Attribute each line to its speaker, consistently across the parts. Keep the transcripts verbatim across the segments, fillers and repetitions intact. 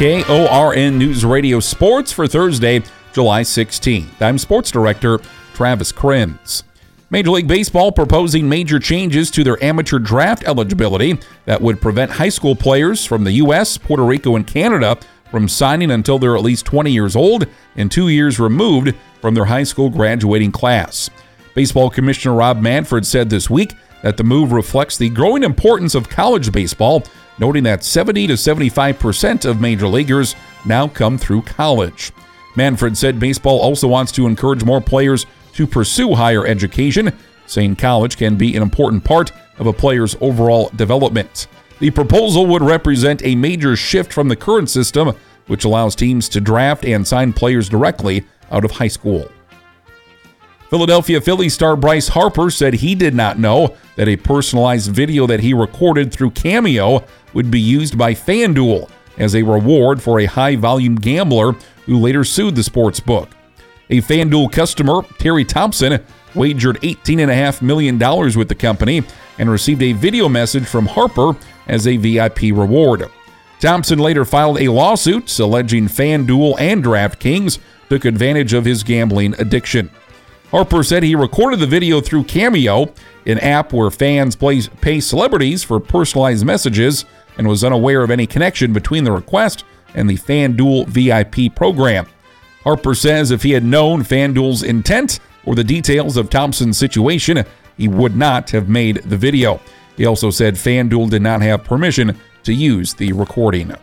Speaker 1: K O R N News Radio Sports for Thursday, July sixteenth. I'm Sports Director Travis Krenz. Major League Baseball proposing major changes to their amateur draft eligibility that would prevent high school players from the U S, Puerto Rico, and Canada from signing until they're at least twenty years old and two years removed from their high school graduating class. Baseball Commissioner Rob Manfred said this week that the move reflects the growing importance of college baseball, noting that seventy to seventy-five percent of major leaguers now come through college. Manfred said baseball also wants to encourage more players to pursue higher education, saying college can be an important part of a player's overall development. The proposal would represent a major shift from the current system, which allows teams to draft and sign players directly out of high school. Philadelphia Phillies star Bryce Harper said he did not know that a personalized video that he recorded through Cameo would be used by FanDuel as a reward for a high-volume gambler who later sued the sports book. A FanDuel customer, Terry Thompson, wagered eighteen point five million dollars with the company and received a video message from Harper as a V I P reward. Thompson later filed a lawsuit alleging FanDuel and DraftKings took advantage of his gambling addiction. Harper said he recorded the video through Cameo, an app where fans pay celebrities for personalized messages, and was unaware of any connection between the request and the FanDuel V I P program. Harper says if he had known FanDuel's intent or the details of Thompson's situation, he would not have made the video. He also said FanDuel did not have permission to use the recording.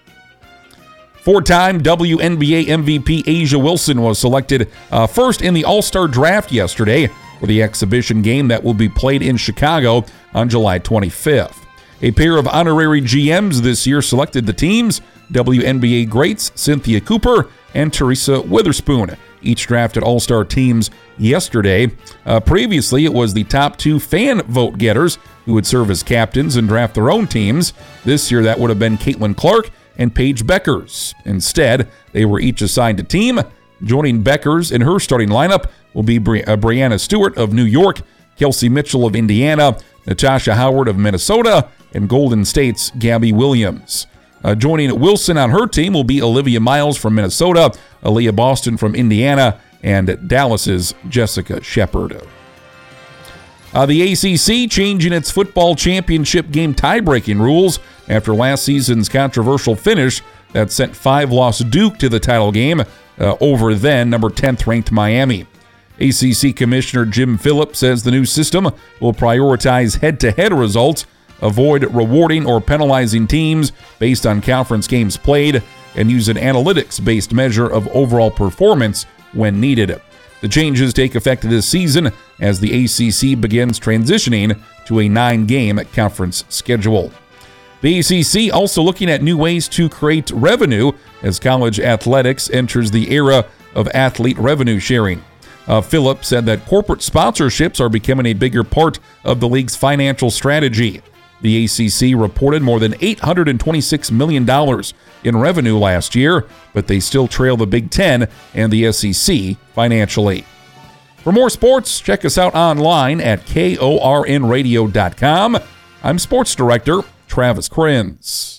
Speaker 1: Four-time W N B A M V P A'ja Wilson was selected uh, first in the All-Star Draft yesterday for the exhibition game that will be played in Chicago on July twenty-fifth. A pair of honorary G Ms this year selected the teams, W N B A greats Cynthia Cooper and Teresa Witherspoon. Each drafted All-Star teams yesterday. Uh, previously, it was the top two fan vote getters who would serve as captains and draft their own teams. This year, that would have been Caitlin Clark and Paige Beckers. Instead, they were each assigned a team. Joining Beckers in her starting lineup will be Bri- uh, Brianna Stewart of New York, Kelsey Mitchell of Indiana, Natasha Howard of Minnesota, and Golden State's Gabby Williams. Uh, joining Wilson on her team will be Olivia Miles from Minnesota, Aaliyah Boston from Indiana, and Dallas's Jessica Shepard. Uh, the A C C changing its football championship game tie-breaking rules after last season's controversial finish that sent five-loss Duke to the title game uh, over then number tenth-ranked Miami. A C C Commissioner Jim Phillips says the new system will prioritize head-to-head results, avoid rewarding or penalizing teams based on conference games played, and use an analytics-based measure of overall performance when needed. The changes take effect this season as the A C C begins transitioning to a nine-game conference schedule. The A C C also looking at new ways to create revenue as college athletics enters the era of athlete revenue sharing. Uh, Phillips said that corporate sponsorships are becoming a bigger part of the league's financial strategy. The A C C reported more than eight hundred twenty-six million dollars in revenue last year, but they still trail the Big Ten and the S E C financially. For more sports, check us out online at K O R N radio dot com. I'm Sports Director Travis Krenz.